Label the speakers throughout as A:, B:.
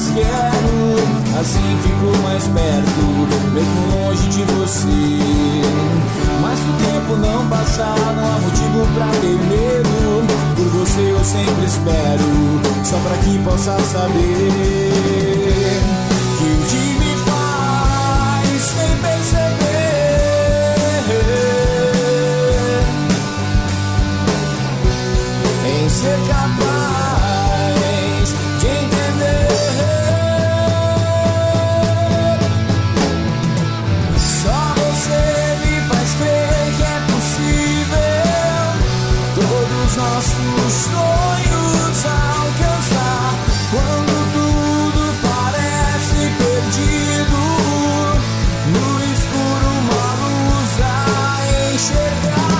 A: mais quero, assim fico mais perto, mesmo longe de você. Mas se o tempo não passar, não há motivo pra ter medo. Por você eu sempre espero, só pra que possa saber que o que me faz sem perceber em ser capaz de entender. Só você me faz crer que é possível todos nossos sonhos alcançar. Quando tudo parece perdido, no escuro uma luz a enxergar.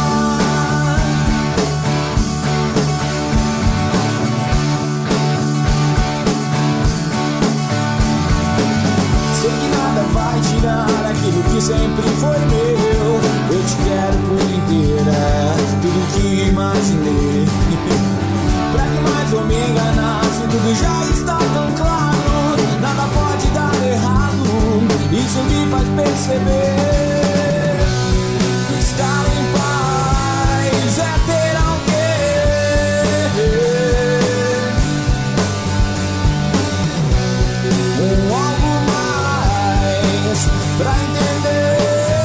A: Sei que nada vai tirar aquilo que sempre foi meu. Eu te quero por inteira, tudo que imaginei. Pra que mais eu me enganasse, tudo já está tão claro. Nada pode dar errado, isso me faz perceber. Estar em paz é ter alguém, algo mais pra entender.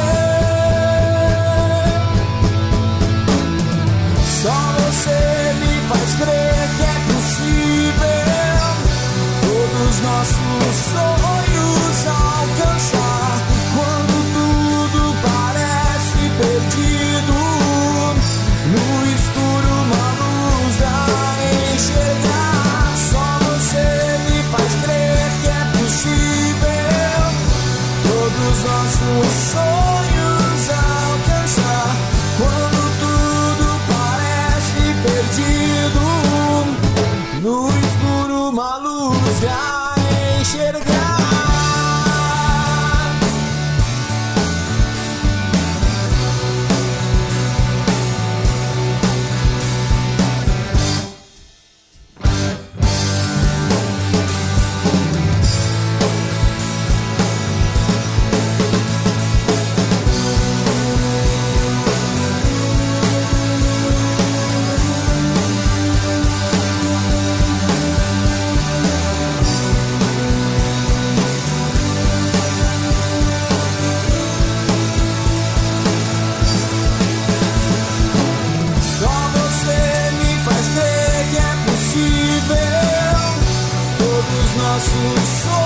A: Só você me faz crer que é possível todos nossos sonhos alcançar. Quando tudo parece perdido, no escuro uma luz a enxergar. Só você me faz crer que é possível todos nossos sonhos alcançar. Quando tudo parece perdido, no escuro uma luz a enxergar. Só você me faz crer que é possível todos nossos sonhos